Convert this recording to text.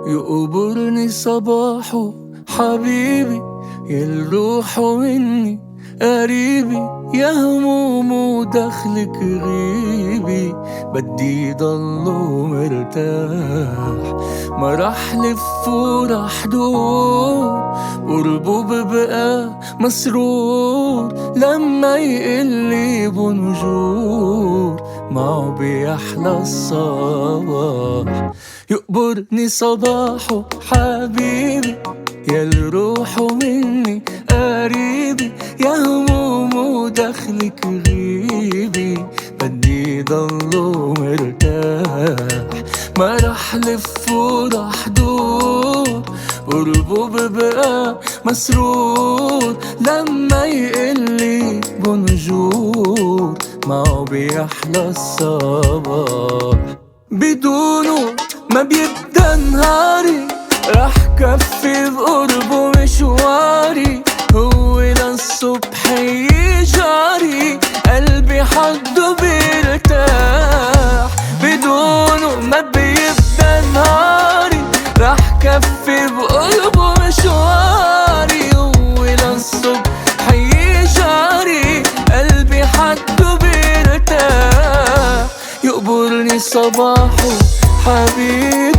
يقبرني صباحه حبيبي، يالروح مني قريبي، يا همومه دخلك غيبي، بدي ضله مرتاح. ما راح لف وراح دور، قربه ببقى مسرور، لما يقلي بونجور معه بيحلى الصباح. يقبرني صباحه حبيبي، يالروح مني قريبي، يا همومه دخلك غيبي، بدي ضله مرتاح. ما راح لف وراح دور، قربه ببقى مسرور، لما يقلي بونجور معه بيحلى الصباح. بدونه ما بيبدأ نهاري، راح كفي بقربه مشواري، هو للصبح يجاري، قلبي حده بيرتاح. بدونه ما بيبدأ نهاري، راح كفي بقربه مشواري، هو للصبح يجاري، قلبي حده بيرتاح. يقبرني صباحه حبيبي،